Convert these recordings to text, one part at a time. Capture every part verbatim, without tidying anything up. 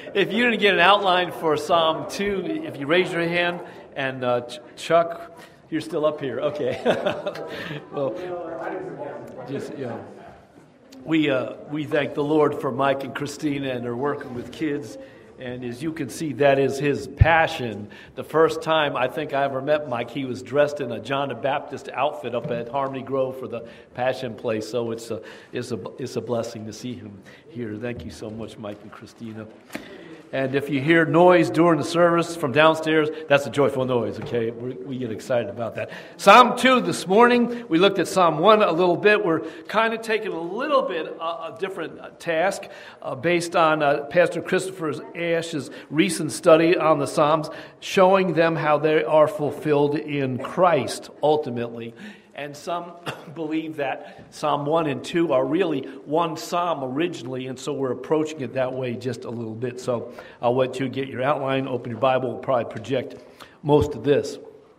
If you didn't get an outline for Psalm two, if you raise your hand, and uh, Ch- Chuck, you're still up here. Okay. Well, just, you know, we, uh, we thank the Lord for Mike and Christina and their working with kids. And as you can see, that is his passion. The first time I think I ever met Mike, he was dressed in a John the Baptist outfit up at Harmony Grove for the Passion Play. So it's a, it's a, it's a blessing to see him here. Thank you so much, Mike and Christina. And if you hear noise during the service from downstairs, that's a joyful noise, okay? We're, we get excited about that. Psalm two this morning, we looked at Psalm one a little bit. We're kind of taking a little bit uh, a different task uh, based on uh, Pastor Christopher Ash's recent study on the Psalms, showing them how they are fulfilled in Christ ultimately. And some believe that Psalm one and two are really one psalm originally, and so we're approaching it that way just a little bit. So I'll let you get your outline, open your Bible, we'll probably project most of this.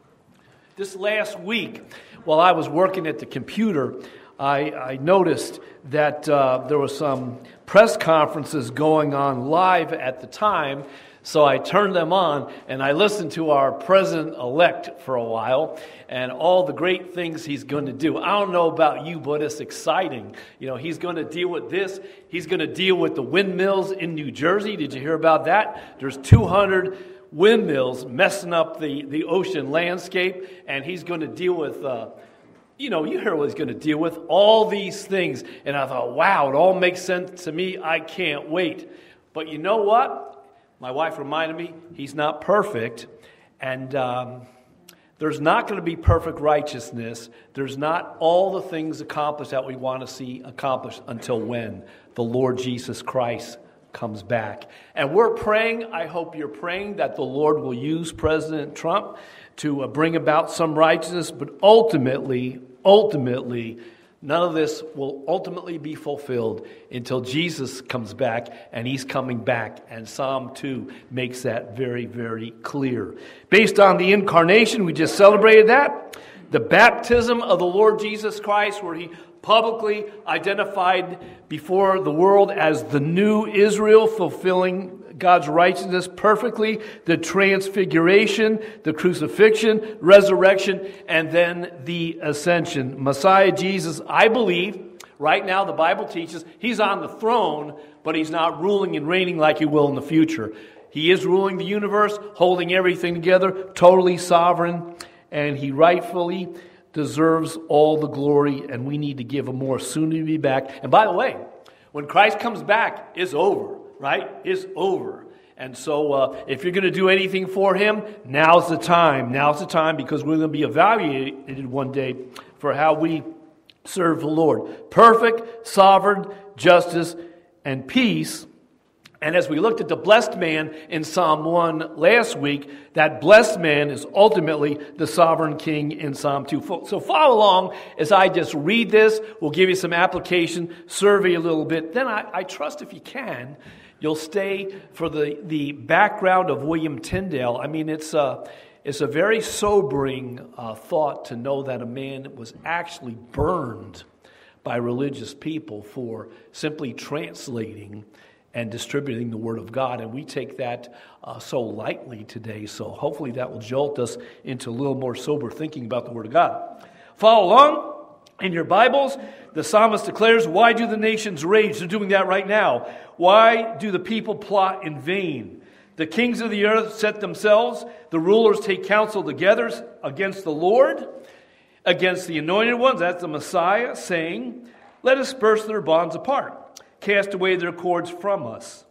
This last week, while I was working at the computer, I, I noticed that uh, there were some press conferences going on live at the time. So I turned them on, and I listened to our president-elect for a while, and all the great things he's going to do. I don't know about you, but it's exciting. You know, he's going to deal with this. He's going to deal with the windmills in New Jersey. Did you hear about that? There's two hundred windmills messing up the, the ocean landscape, and he's going to deal with... Uh, You know, you hear what he's going to deal with, all these things. And I thought, wow, it all makes sense to me. I can't wait. But you know what? My wife reminded me, he's not perfect. And um, there's not going to be perfect righteousness. There's not all the things accomplished that we want to see accomplished until when? The Lord Jesus Christ comes back. And we're praying, I hope you're praying, that the Lord will use President Trump to uh, bring about some righteousness, but ultimately, ultimately, none of this will ultimately be fulfilled until Jesus comes back, and he's coming back. And Psalm two makes that very, very clear. Based on the incarnation, we just celebrated that. The baptism of the Lord Jesus Christ, where he publicly identified before the world as the new Israel, fulfilling God's righteousness perfectly, the transfiguration, the crucifixion, resurrection, and then the ascension. Messiah Jesus, I believe, right now the Bible teaches, he's on the throne, but he's not ruling and reigning like he will in the future. He is ruling the universe, holding everything together, totally sovereign, and he rightfully deserves all the glory, and we need to give him more soon to be back. And by the way, when Christ comes back, it's over. Right? It's over. And so uh, if you're going to do anything for him, now's the time. Now's the time, because we're going to be evaluated one day for how we serve the Lord. Perfect, sovereign, justice, and peace. And as we looked at the blessed man in Psalm one last week, that blessed man is ultimately the sovereign king in Psalm two. So follow along as I just read this. We'll give you some application, survey a little bit. Then I, I trust if you can, you'll stay for the, the background of William Tyndale. I mean, it's a, it's a very sobering uh, thought to know that a man was actually burned by religious people for simply translating and distributing the Word of God. And we take that uh, so lightly today. So hopefully that will jolt us into a little more sober thinking about the Word of God. Follow along in your Bibles. The psalmist declares, why do the nations rage? They're doing that right now. Why do the people plot in vain? The kings of the earth set themselves. The rulers take counsel together against the Lord, against the anointed ones, that's the Messiah, saying, let us burst their bonds apart. Cast away their cords from us.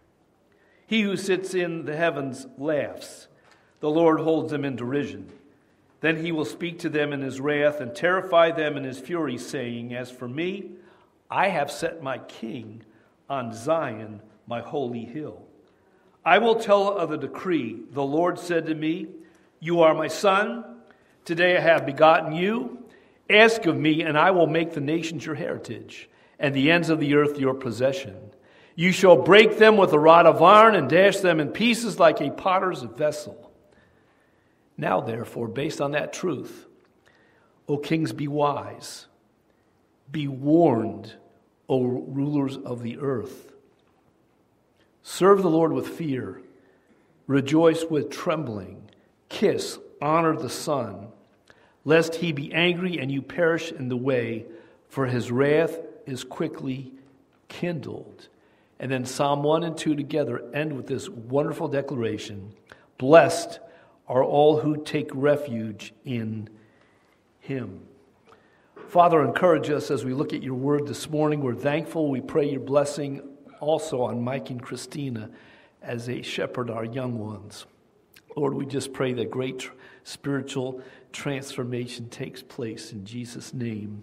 He who sits in the heavens laughs. The Lord holds them in derision. Then he will speak to them in his wrath and terrify them in his fury, saying, as for me, I have set my king on Zion, my holy hill. I will tell of the decree. The Lord said to me, you are my son. Today I have begotten you. Ask of me, and I will make the nations your heritage, and the ends of the earth your possession. You shall break them with a rod of iron and dash them in pieces like a potter's vessel. Now, therefore, based on that truth, O kings, be wise. Be warned, O rulers of the earth. Serve the Lord with fear. Rejoice with trembling. Kiss, honor the Son, lest he be angry and you perish in the way, for his wrath is quickly kindled. And then Psalm one and two together end with this wonderful declaration. Blessed are all who take refuge in him. Father, encourage us as we look at your word this morning. We're thankful. We pray your blessing also on Mike and Christina as they shepherd our young ones. Lord, we just pray that great tr- spiritual transformation takes place in Jesus' name.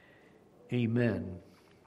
Amen.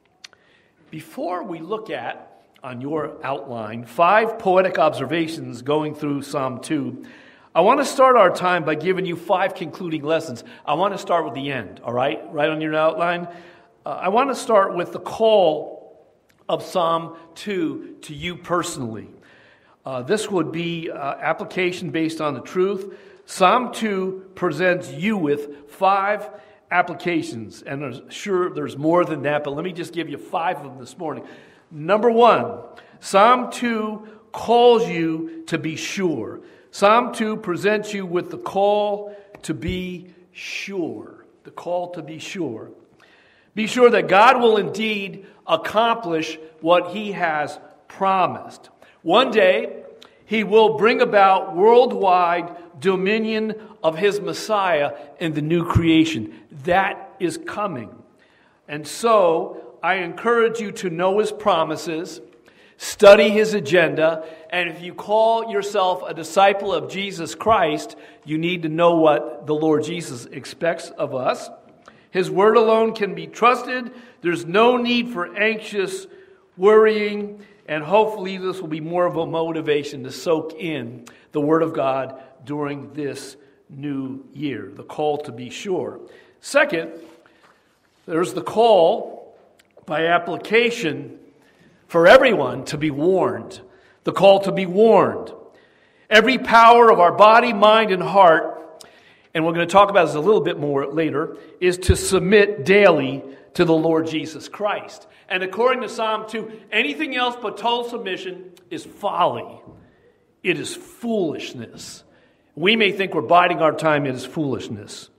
Before we look at, on your outline, five poetic observations going through Psalm two, I want to start our time by giving you five concluding lessons. I want to start with the end, all right? Right on your outline. Uh, I want to start with the call of Psalm two to you personally. Uh, this would be uh, application based on the truth. Psalm two presents you with five applications, and there's, sure there's more than that, but let me just give you five of them this morning. Number one, Psalm two calls you to be sure. Psalm two presents you with the call to be sure. The call to be sure. Be sure that God will indeed accomplish what he has promised. One day, he will bring about worldwide dominion of his Messiah in the new creation. That is coming. And so, I encourage you to know his promises, study his agenda, and if you call yourself a disciple of Jesus Christ, you need to know what the Lord Jesus expects of us. His word alone can be trusted. There's no need for anxious worrying, and hopefully this will be more of a motivation to soak in the word of God during this new year, the call to be sure. Second, there's the call by application for everyone to be warned. The call to be warned. Every power of our body, mind, and heart, and we're going to talk about this a little bit more later, is to submit daily to the Lord Jesus Christ. And according to Psalm two, anything else but total submission is folly. It is foolishness. We may think we're biding our time, it is foolishness.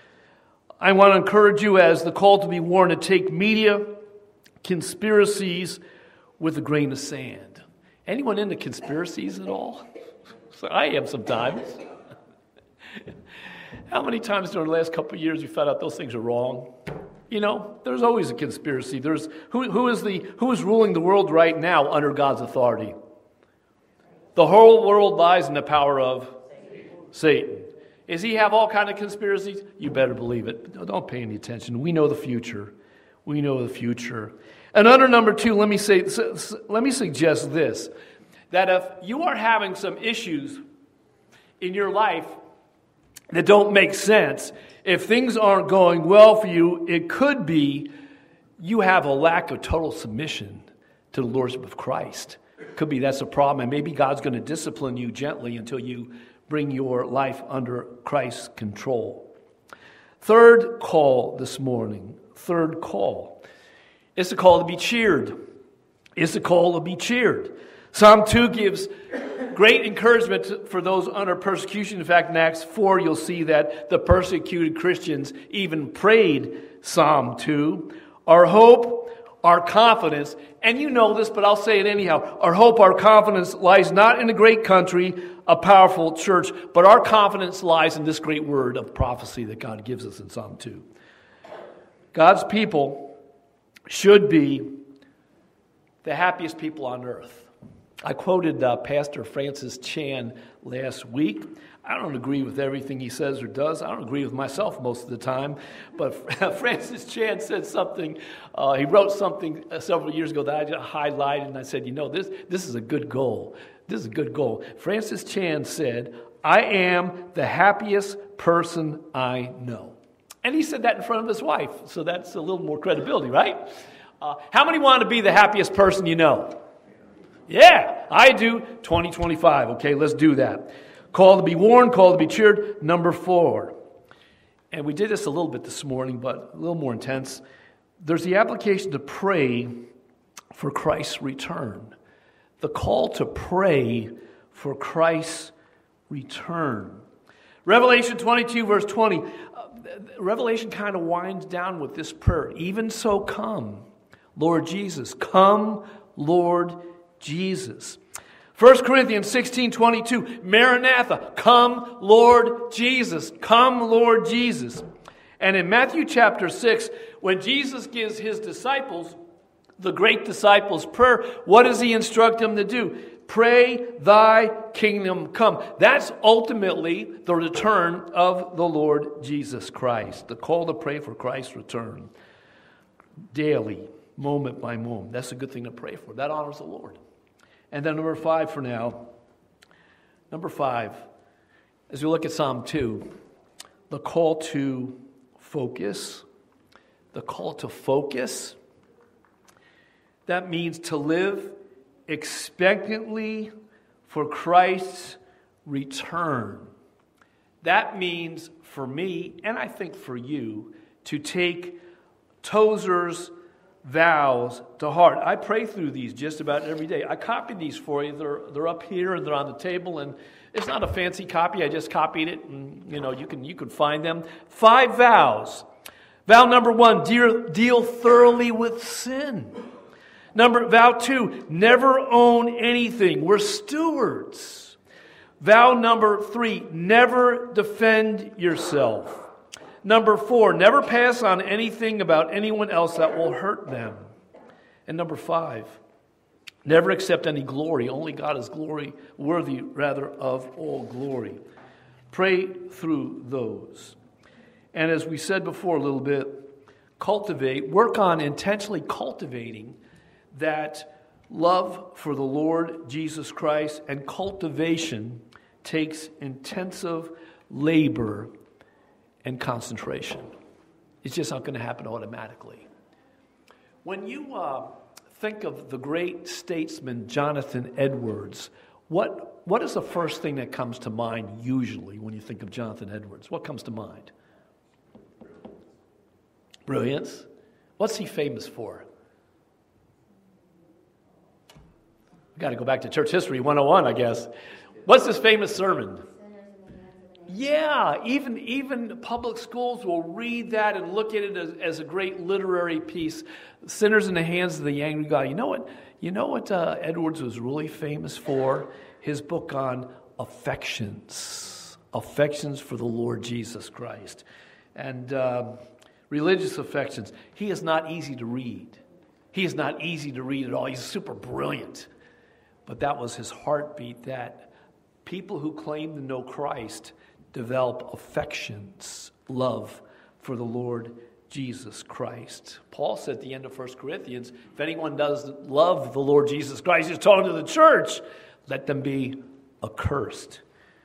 I want to encourage you as the call to be warned to take media conspiracies with a grain of sand. Anyone into conspiracies at all? So I am sometimes. How many times during the last couple of years you found out those things are wrong? You know, there's always a conspiracy. There's who, who is the who is ruling the world right now under God's authority? The whole world lies in the power of Satan. Does he have all kinds of conspiracies? You better believe it. But don't pay any attention. We know the future. We know the future. And under number two, let me say, let me suggest this: that if you are having some issues in your life that don't make sense, if things aren't going well for you, it could be you have a lack of total submission to the Lordship of Christ. It could be that's a problem, and maybe God's going to discipline you gently until you bring your life under Christ's control. Third call this morning, third call. It's a call to be cheered. It's a call to be cheered. Psalm two gives great encouragement for those under persecution. In fact, in Acts four, you'll see that the persecuted Christians even prayed Psalm two. Our hope, our confidence, and you know this, but I'll say it anyhow. Our hope, our confidence lies not in a great country, a powerful church, but our confidence lies in this great word of prophecy that God gives us in Psalm two. God's people should be the happiest people on earth. I quoted uh, Pastor Francis Chan last week. I don't agree with everything he says or does. I don't agree with myself most of the time. But Francis Chan said something. Uh, he wrote something uh, several years ago that I just highlighted, and I said, you know, this, this is a good goal. This is a good goal. Francis Chan said, I am the happiest person I know. And he said that in front of his wife, so that's a little more credibility, right? Uh, how many want to be the happiest person you know? Yeah, I do. twenty twenty-five. Okay, let's do that. Call to be warned, call to be cheered. Number four. And we did this a little bit this morning, but a little more intense. There's the application to pray for Christ's return. the call to pray for Christ's return. Revelation twenty-two, verse twenty. Uh, Revelation kind of winds down with this prayer. Even so, come, Lord Jesus. Come, Lord Jesus. First Corinthians sixteen, twenty-two. Maranatha. Come, Lord Jesus. Come, Lord Jesus. And in Matthew chapter six, when Jesus gives his disciples the great disciples' prayer, what does he instruct them to do? Pray, thy kingdom come. That's ultimately the return of the Lord Jesus Christ. The call to pray for Christ's return. Daily, moment by moment. That's a good thing to pray for. That honors the Lord. And then number five for now. Number five, as we look at Psalm two, the call to focus. The call to focus. That means to live expectantly for Christ's return. That means for me, and I think for you, to take Tozer's vows to heart. I pray through these just about every day. I copied these for you. They're, they're up here and they're on the table, and it's not a fancy copy. I just copied it, and you know you can you can find them. Five vows. Vow number one: deal, deal thoroughly with sin. Number, vow two, never own anything. We're stewards. Vow number three, never defend yourself. Number four, never pass on anything about anyone else that will hurt them. And number five, never accept any glory. Only God is glory, worthy rather of all glory. Pray through those. And as we said before a little bit, cultivate, work on intentionally cultivating that love for the Lord Jesus Christ, and cultivation takes intensive labor and concentration. It's just not going to happen automatically. When you uh, think of the great statesman Jonathan Edwards, what what is the first thing that comes to mind usually when you think of Jonathan Edwards? What comes to mind? Brilliance. What's he famous for? We've got to go back to church history one oh one, I guess. What's his famous sermon? Yeah, even even public schools will read that and look at it as, as a great literary piece. Sinners in the Hands of the Angry God. You know what? You know what uh, Edwards was really famous for? His book on affections, affections for the Lord Jesus Christ, and uh, religious affections. He is not easy to read. He is not easy to read at all. He's super brilliant. But that was his heartbeat, that people who claim to know Christ develop affections, love for the Lord Jesus Christ. Paul said at the end of First Corinthians, if anyone does love the Lord Jesus Christ, he's talking to the church, let them be accursed.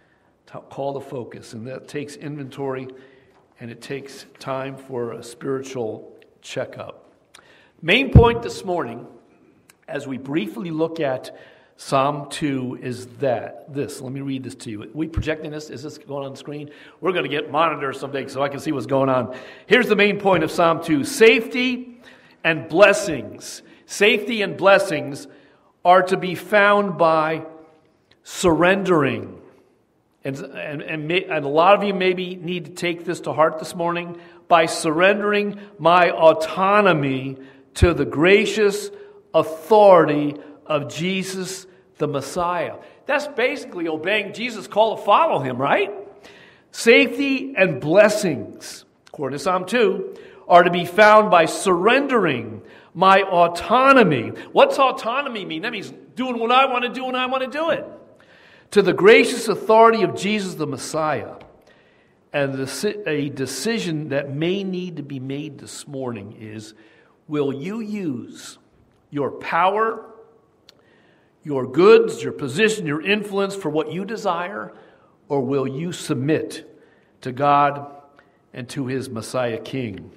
Call to focus, and that takes inventory, and it takes time for a spiritual checkup. Main point this morning, as we briefly look at Psalm two, is that this. Let me read this to you. Are we projecting this? Is this going on the screen? We're going to get monitors someday so I can see what's going on. Here's the main point of Psalm two. Safety and blessings. Safety and blessings are to be found by surrendering. And, and, and, may, and a lot of you maybe need to take this to heart this morning. By surrendering my autonomy to the gracious authority of Jesus the Messiah. That's basically obeying Jesus' call to follow him, right? Safety and blessings, according to Psalm two, are to be found by surrendering my autonomy. What's autonomy mean? That means doing what I want to do when I want to do it. To the gracious authority of Jesus the Messiah. And the, a decision that may need to be made this morning is, will you use your power, your goods, your position, your influence for what you desire, or will you submit to God and to his Messiah King?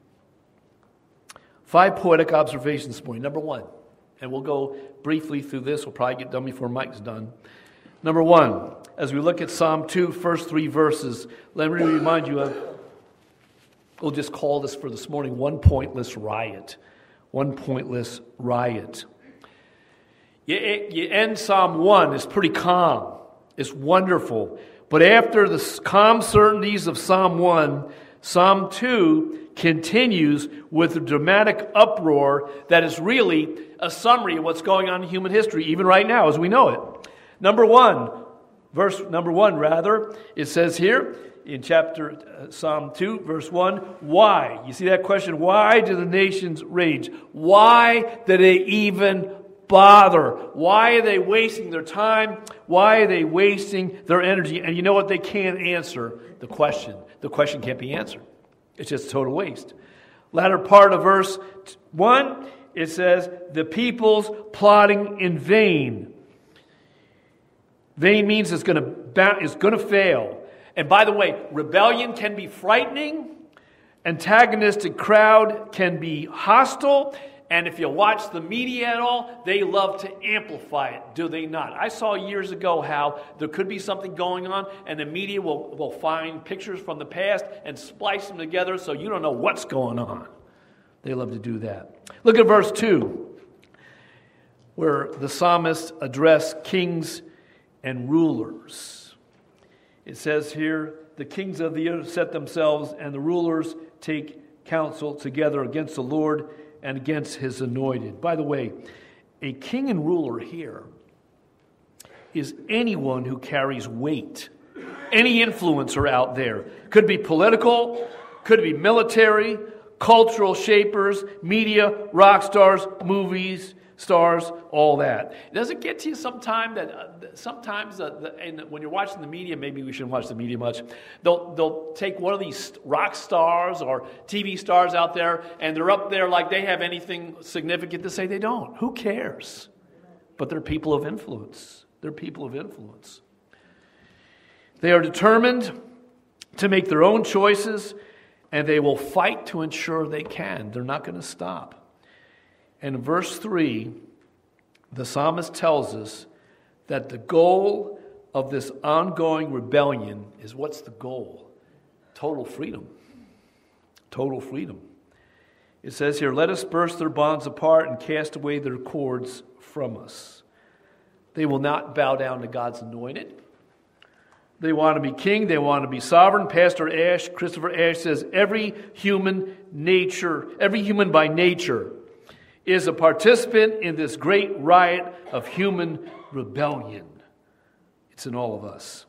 Five poetic observations this morning. Number one, and we'll go briefly through this. We'll probably get done before Mike's done. Number one, as we look at Psalm two, first three verses, let me remind you of, we'll just call this for this morning, one pointless riot. One pointless riot. You, you end Psalm one, it's pretty calm. It's wonderful. But after the calm certainties of Psalm one, Psalm two continues with a dramatic uproar that is really a summary of what's going on in human history, even right now as we know it. Number one, verse number one, rather, it says here in chapter uh, Psalm two, verse one, why? You see that question? Why do the nations rage? Why do they even bother? Why are they wasting their time? Why are they wasting their energy? And you know what? They can't answer the question. The question can't be answered. It's just total waste. Latter part of verse one, it says, the people's plotting in vain. Vain means it's going to it's going to fail. And by the way, rebellion can be frightening. Antagonistic crowd can be hostile. And if you watch the media at all, they love to amplify it, do they not? I saw years ago how there could be something going on, and the media will, will find pictures from the past and splice them together so you don't know what's going on. They love to do that. Look at verse two, where the psalmist addressed kings and rulers. It says here, the kings of the earth set themselves, and the rulers take counsel together against the Lord and against his anointed. By the way, a king and ruler here is anyone who carries weight. Any influencer out there. Could be political, could be military, cultural shapers, media, rock stars, movies, stars, all that. Does it get to you sometime that uh, sometimes uh, the, and when you're watching the media, maybe we shouldn't watch the media much, they'll they'll take one of these rock stars or T V stars out there and they're up there like they have anything significant to say. They don't. Who cares? But they're people of influence. They're people of influence. They are determined to make their own choices, and they will fight to ensure they can. They're not going to stop. And in verse three, the psalmist tells us that the goal of this ongoing rebellion is, what's the goal? Total freedom. Total freedom. It says here, let us burst their bonds apart and cast away their cords from us. They will not bow down to God's anointed. They want to be king. They want to be sovereign. Pastor Ash, Christopher Ash, says every human nature, every human by nature is a participant in this great riot of human rebellion. It's in all of us.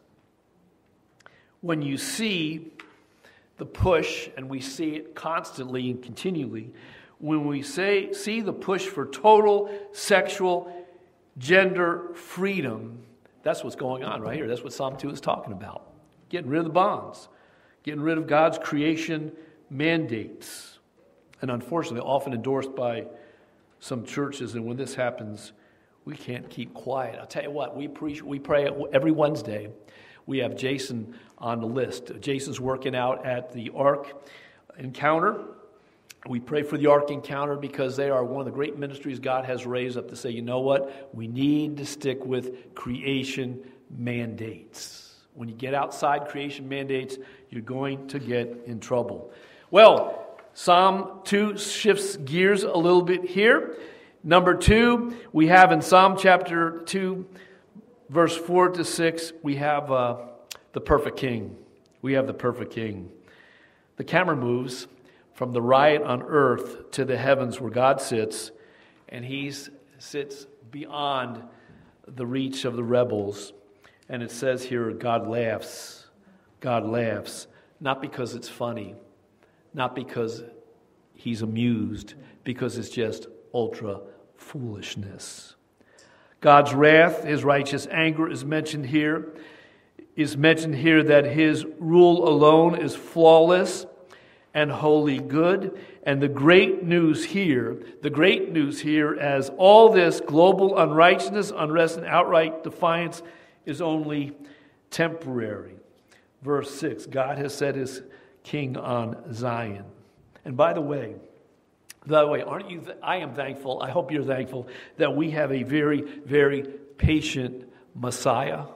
When you see the push, and we see it constantly and continually, when we say see the push for total sexual gender freedom, that's what's going on right here. That's what Psalm two is talking about. Getting rid of the bonds. Getting rid of God's creation mandates. And unfortunately, often endorsed by some churches, and when this happens, we can't keep quiet. I'll tell you what, we preach, we pray every Wednesday. We have Jason on the list. Jason's working out at the Ark Encounter. We pray for the Ark Encounter because they are one of the great ministries God has raised up to say, you know what, we need to stick with creation mandates. When you get outside creation mandates, you're going to get in trouble. Well, Psalm two shifts gears a little bit here. Number two, we have in Psalm chapter two, verse four to six, we have uh, the perfect king. We have the perfect king. The camera moves from the riot on earth to the heavens where God sits, and he sits beyond the reach of the rebels. And it says here, God laughs. God laughs. Not because it's funny. Not because he's amused, because it's just ultra foolishness. God's wrath, his righteous anger is mentioned here. Is mentioned here that his rule alone is flawless and wholly good. And the great news here, the great news here, as all this global unrighteousness, unrest, and outright defiance is only temporary. Verse six, God has set his king on Zion. And by the way, by the way, aren't you? Th- I am thankful. I hope you're thankful that we have a very, very patient Messiah.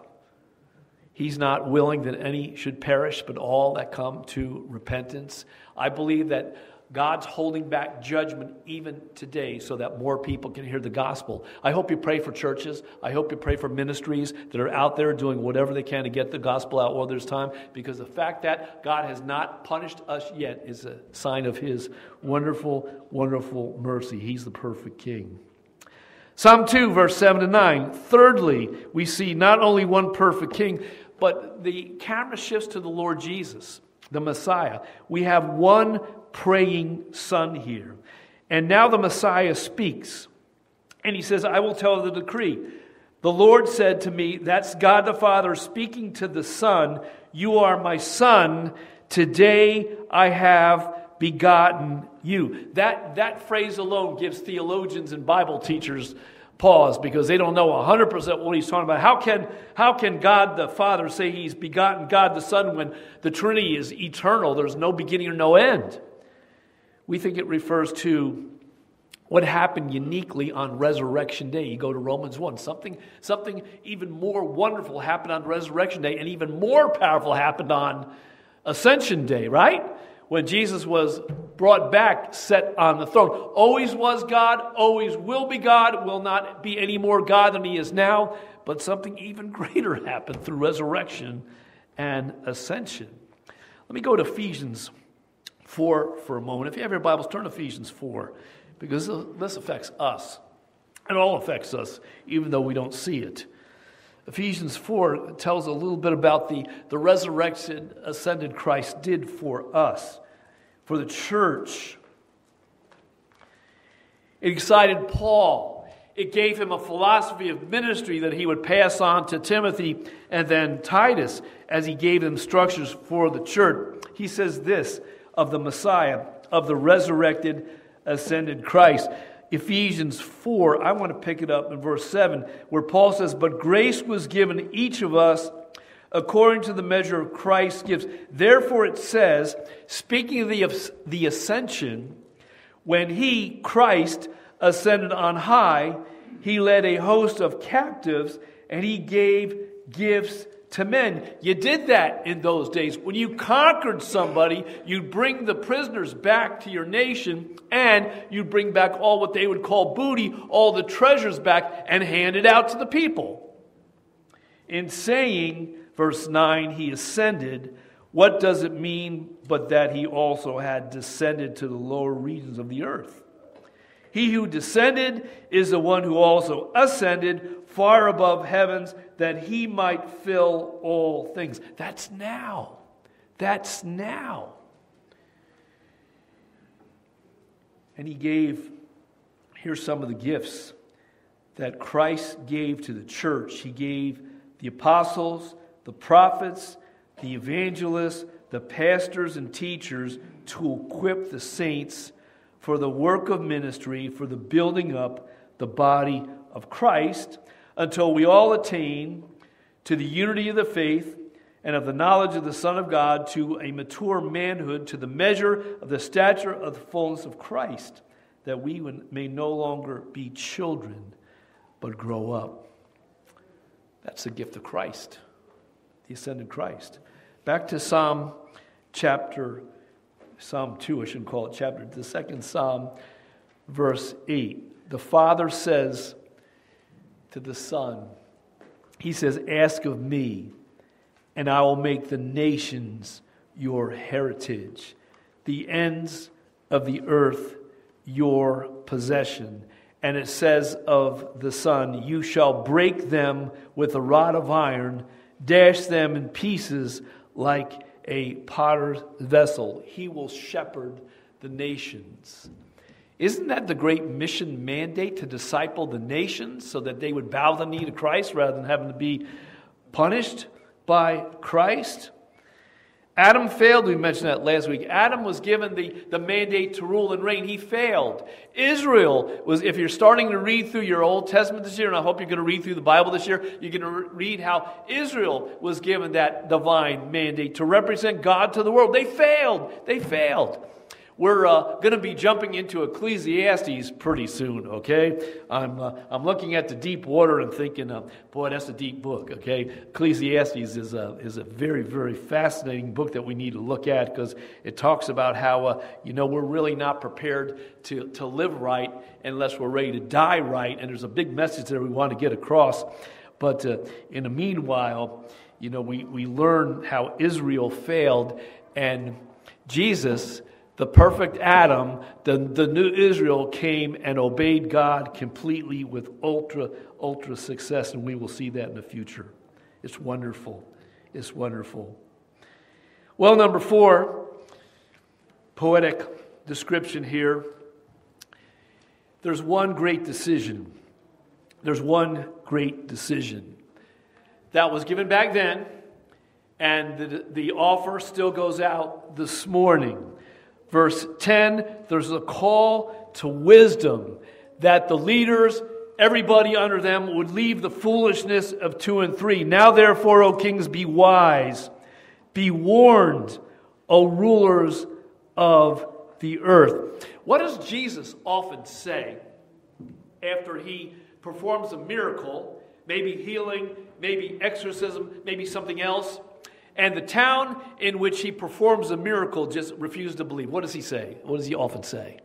He's not willing that any should perish, but all that come to repentance. I believe that God's holding back judgment even today so that more people can hear the gospel. I hope you pray for churches. I hope you pray for ministries that are out there doing whatever they can to get the gospel out while there's time, because the fact that God has not punished us yet is a sign of his wonderful, wonderful mercy. He's the perfect king. Psalm two, verse seven to nine. Thirdly, we see not only one perfect king, but the camera shifts to the Lord Jesus, the Messiah. We have one praying son here. And now the Messiah speaks. And he says, I will tell the decree. The Lord said to me, that's God the Father speaking to the Son, you are my son. Today I have begotten you. That, that phrase alone gives theologians and Bible teachers pause, because they don't know one hundred percent what he's talking about. How can, how can God the Father say he's begotten God the Son when the Trinity is eternal? There's no beginning or no end. We think it refers to what happened uniquely on Resurrection Day. You go to Romans one. Something, something even more wonderful happened on Resurrection Day, and even more powerful happened on Ascension Day, right? When Jesus was brought back, set on the throne. Always was God, always will be God, will not be any more God than he is now. But something even greater happened through resurrection and ascension. Let me go to Ephesians four for a moment. If you have your Bibles, turn to Ephesians four, because this affects us. It all affects us, even though we don't see it. Ephesians four tells a little bit about the, the resurrection, ascended Christ did for us, for the church. It excited Paul. It gave him a philosophy of ministry that he would pass on to Timothy and then Titus as he gave them structures for the church. He says this of the Messiah, of the resurrected, ascended Christ. Ephesians four, I want to pick it up in verse seven, where Paul says, but grace was given each of us according to the measure of Christ's gifts. Therefore it says, speaking of the, the ascension, when he, Christ, ascended on high, he led a host of captives and he gave gifts to men. You did that in those days. When you conquered somebody, you'd bring the prisoners back to your nation, and you'd bring back all what they would call booty, all the treasures back, and hand it out to the people. In saying, verse nine, he ascended, what does it mean but that he also had descended to the lower regions of the earth? He who descended is the one who also ascended far above heavens, that he might fill all things. That's now. That's now. And he gave, here's some of the gifts that Christ gave to the church. He gave the apostles, the prophets, the evangelists, the pastors and teachers to equip the saints for the work of ministry, for the building up the body of Christ, until we all attain to the unity of the faith and of the knowledge of the Son of God, to a mature manhood, to the measure of the stature of the fullness of Christ, that we may no longer be children, but grow up. That's the gift of Christ, the ascended Christ. Back to Psalm chapter, Psalm two, I shouldn't call it chapter, the second Psalm, verse eight. The Father says to the Son, he says, ask of me, and I will make the nations your heritage, the ends of the earth your possession. And it says of the Son, you shall break them with a rod of iron, dash them in pieces like a potter's vessel. He will shepherd the nations. Isn't that the great mission mandate, to disciple the nations so that they would bow the knee to Christ rather than having to be punished by Christ? Adam failed. We mentioned that last week. Adam was given the, the mandate to rule and reign. He failed. Israel was, if you're starting to read through your Old Testament this year, and I hope you're going to read through the Bible this year, you're going to read how Israel was given that divine mandate to represent God to the world. They failed. They failed. We're uh, going to be jumping into Ecclesiastes pretty soon, okay? I'm uh, I'm looking at the deep water and thinking, uh, boy, that's a deep book, okay? Ecclesiastes is a, is a very, very fascinating book that we need to look at because it talks about how, uh, you know, we're really not prepared to, to live right unless we're ready to die right, and there's a big message there we want to get across. But uh, in the meanwhile, you know, we, we learn how Israel failed, and Jesus, the perfect Adam, the, the new Israel, came and obeyed God completely with ultra, ultra success, and we will see that in the future. It's wonderful. It's wonderful. Well, number four, poetic description here. There's one great decision. There's one great decision that was given back then, and the, the offer still goes out this morning. Verse ten, there's a call to wisdom that the leaders, everybody under them, would leave the foolishness of two and three. Now therefore, O kings, be wise. Be warned, O rulers of the earth. What does Jesus often say after he performs a miracle, maybe healing, maybe exorcism, maybe something else, and the town in which he performs a miracle just refused to believe? What does he say? What does he often say?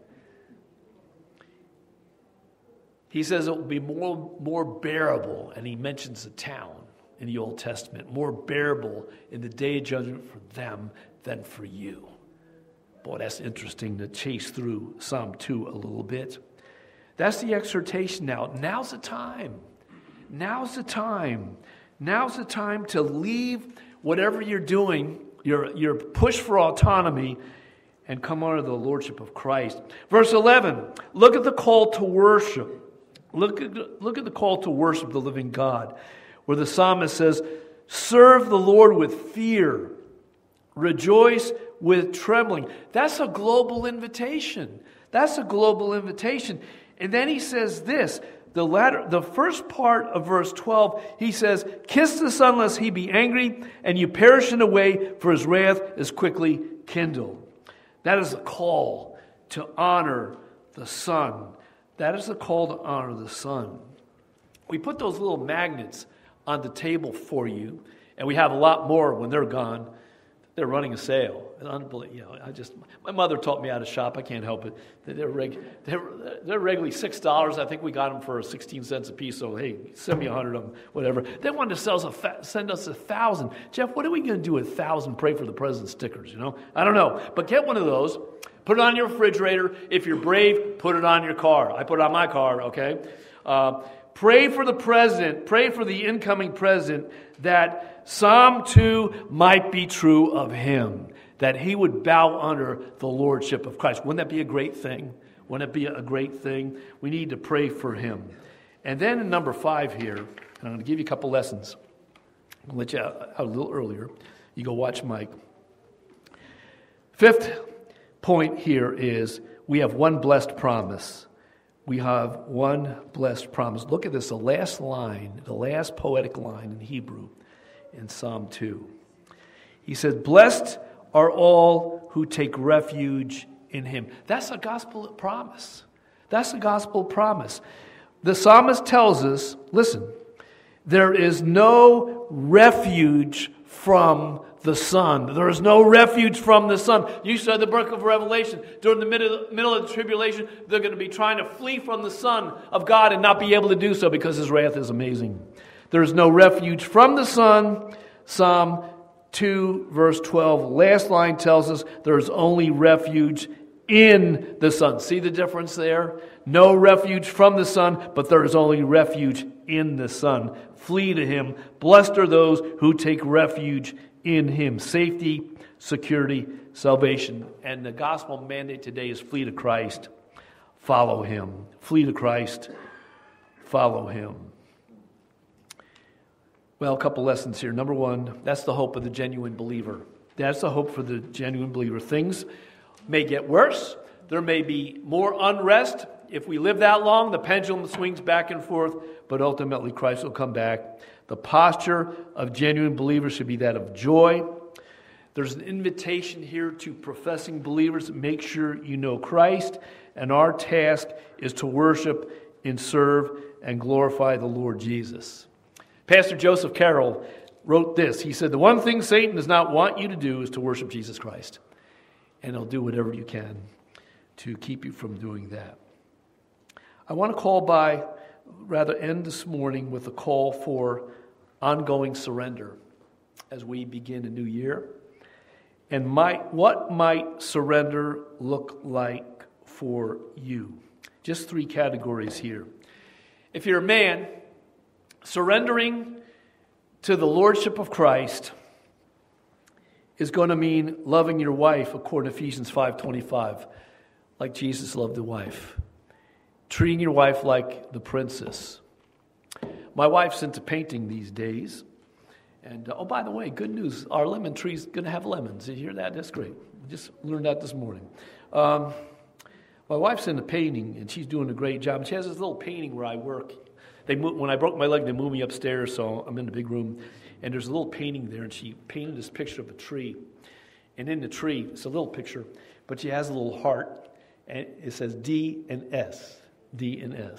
He says it will be more, more bearable, and he mentions the town in the Old Testament, more bearable in the day of judgment for them than for you. Boy, that's interesting to chase through Psalm two a little bit. That's the exhortation now. Now's the time. Now's the time. Now's the time to leave whatever you're doing, your, your push for autonomy, and come under the lordship of Christ. Verse eleven, look at the call to worship. Look at, look at the call to worship the living God, where the psalmist says, serve the Lord with fear. Rejoice with trembling. That's a global invitation. That's a global invitation. And then he says this, the latter, the first part of verse twelve, he says, kiss the Son lest he be angry, and you perish in a way, for his wrath is quickly kindled. That is a call to honor the Son. That is the call to honor the Son. We put those little magnets on the table for you, and we have a lot more when they're gone. They're running a sale. Unbelievable. You know, I just, my mother taught me how to shop. I can't help it. They're, reg, they're, they're regularly six dollars. I think we got them for sixteen cents a piece. So, hey, send me a hundred of them, whatever. They wanted to sell us a fa- send us a thousand. Jeff, what are we going to do with a thousand Pray for the President stickers, you know? I don't know. But get one of those. Put it on your refrigerator. If you're brave, put it on your car. I put it on my car, okay? Uh, pray for the president. Pray for the incoming president that Psalm two might be true of him, that he would bow under the lordship of Christ. Wouldn't that be a great thing? Wouldn't it be a great thing? We need to pray for him. And then in number five here, and I'm going to give you a couple lessons. I'll let you out a little earlier. You go watch Mike. Fifth point here is we have one blessed promise. We have one blessed promise. Look at this, the last line, the last poetic line in Hebrew in Psalm two. He says, blessed are all who take refuge in him. That's a gospel promise. That's a gospel promise. The psalmist tells us, listen, there is no refuge from the Son. There is no refuge from the Son. You said the book of Revelation, during the middle, middle of the tribulation, they're going to be trying to flee from the Son of God and not be able to do so because his wrath is amazing. There is no refuge from the Son. Psalm two, verse twelve, last line tells us there is only refuge in the Son. See the difference there? No refuge from the Son, but there is only refuge in the Son. Flee to him. Blessed are those who take refuge in him. Safety, security, salvation. And the gospel mandate today is flee to Christ. Follow him. Flee to Christ. Follow him. Well, a couple lessons here. Number one, that's the hope of the genuine believer. That's the hope for the genuine believer. Things may get worse. There may be more unrest. If we live that long, the pendulum swings back and forth, but ultimately Christ will come back. The posture of genuine believers should be that of joy. There's an invitation here to professing believers. Make sure you know Christ, and our task is to worship and serve and glorify the Lord Jesus. Pastor Joseph Carroll wrote this. He said, the one thing Satan does not want you to do is to worship Jesus Christ. And he'll do whatever you can to keep you from doing that. I want to call by, rather end this morning with a call for ongoing surrender as we begin a new year. And might, what might surrender look like for you? Just three categories here. If you're a man, surrendering to the lordship of Christ is going to mean loving your wife according to Ephesians five twenty-five, like Jesus loved the wife. Treating your wife like the princess. My wife's into painting these days. And, uh, oh, by the way, good news. Our lemon tree's going to have lemons. Did you hear that? That's great. We just learned that this morning. Um, my wife's into painting, and she's doing a great job. And she has this little painting where I work. They moved, when I broke my leg, they moved me upstairs, so I'm in the big room. And there's a little painting there, and she painted this picture of a tree. And in the tree, it's a little picture, but she has a little heart, and it says D and S. D and S.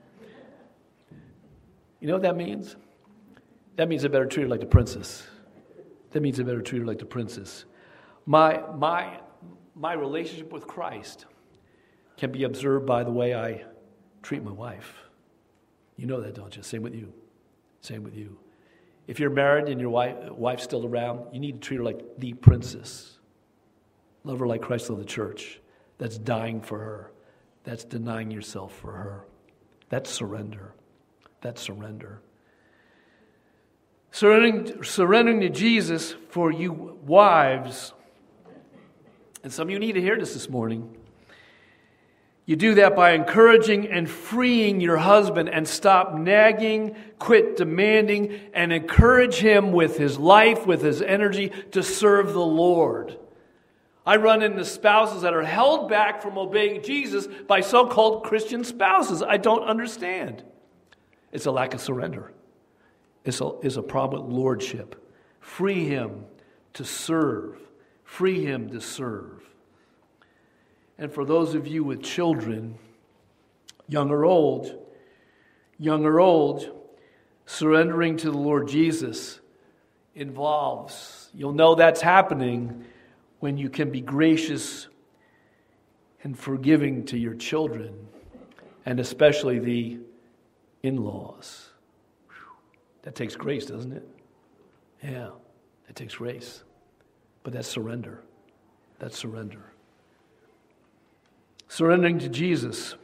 You know what that means? That means I better treat her like the princess. That means I better treat her like the princess. My, my, my relationship with Christ can be observed by the way I treat my wife. You know that, don't you? Same with you. Same with you. If you're married and your wife, wife's still around, you need to treat her like the princess. Love her like Christ loved the church. That's dying for her. That's denying yourself for her. That's surrender. That's surrender. Surrendering, surrendering to Jesus for you wives, and some of you need to hear this this morning. You do that by encouraging and freeing your husband, and stop nagging, quit demanding, and encourage him with his life, with his energy to serve the Lord. I run into spouses that are held back from obeying Jesus by so-called Christian spouses. I don't understand. It's a lack of surrender. It's a, it's a problem with lordship. Free him to serve. Free him to serve. And for those of you with children, young or old, young or old, surrendering to the Lord Jesus involves, you'll know that's happening when you can be gracious and forgiving to your children, and especially the in-laws. Whew. That takes grace, doesn't it? Yeah, it takes grace. But that's surrender. That's surrender. Surrendering to Jesus.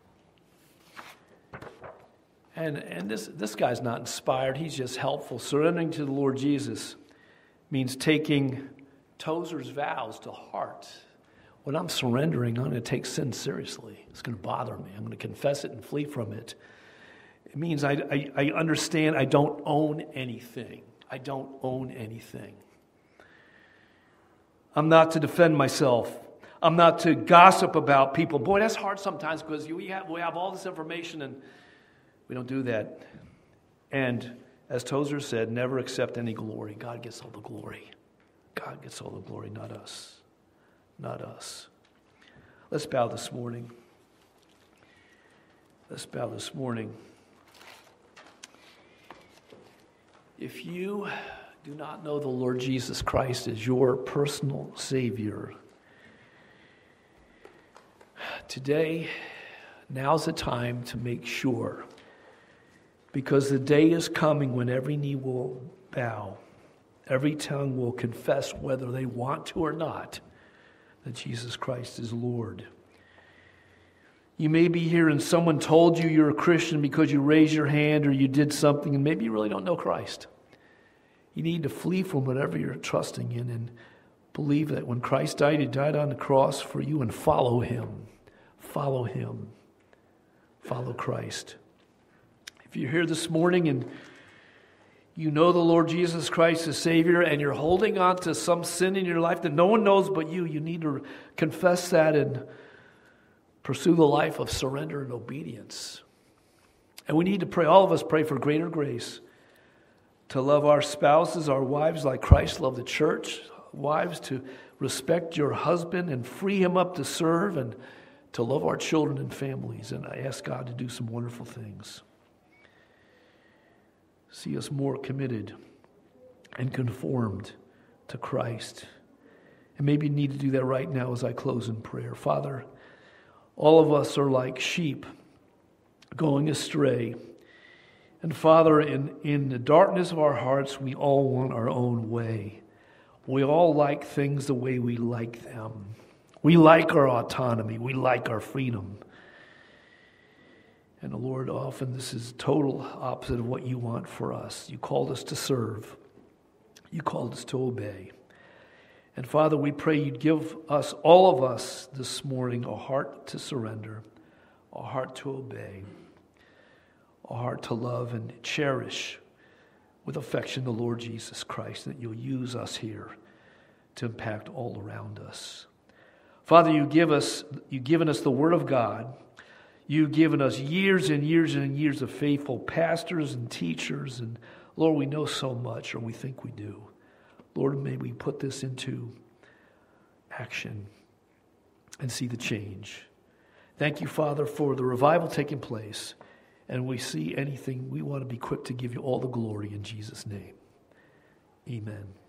And and this, this guy's not inspired. He's just helpful. Surrendering to the Lord Jesus means taking Tozer's vows to heart. When I'm surrendering, I'm going to take sin seriously. It's going to bother me. I'm going to confess it and flee from it. It means I, I, I understand I don't own anything. I don't own anything. I'm not to defend myself. I'm not to gossip about people. Boy, that's hard sometimes because we have, we have all this information and we don't do that. And as Tozer said, never accept any glory. God gets all the glory. God gets all the glory, not us. Not us. Let's bow this morning. Let's bow this morning. If you do not know the Lord Jesus Christ as your personal Savior, today, now's the time to make sure, because the day is coming when every knee will bow, every tongue will confess, whether they want to or not, that Jesus Christ is Lord. You may be here and someone told you you're a Christian because you raised your hand or you did something, and maybe you really don't know Christ. You need to flee from whatever you're trusting in and believe that when Christ died, He died on the cross for you, and follow Him. Follow Him. Follow Christ. If you're here this morning and you know the Lord Jesus Christ as Savior, and you're holding on to some sin in your life that no one knows but you, you need to confess that and pursue the life of surrender and obedience. And we need to pray, all of us pray for greater grace to love our spouses, our wives, like Christ loved the church, wives to respect your husband and free him up to serve and to love our children and families. And I ask God to do some wonderful things. See us more committed and conformed to Christ. And maybe you need to do that right now as I close in prayer. Father, all of us are like sheep going astray. And Father, in, in the darkness of our hearts, we all want our own way. We all like things the way we like them. We like our autonomy. We like our freedom. And Lord, often this is total opposite of what you want for us. You called us to serve. You called us to obey. And Father, we pray you'd give us, all of us this morning, a heart to surrender, a heart to obey, a heart to love and cherish with affection the Lord Jesus Christ, that you'll use us here to impact all around us. Father, you give us, you've given us the Word of God. You've given us years and years and years of faithful pastors and teachers. And Lord, we know so much, or we think we do. Lord, may we put this into action and see the change. Thank you, Father, for the revival taking place. And we see anything, we want to be quick to give you all the glory in Jesus' name. Amen.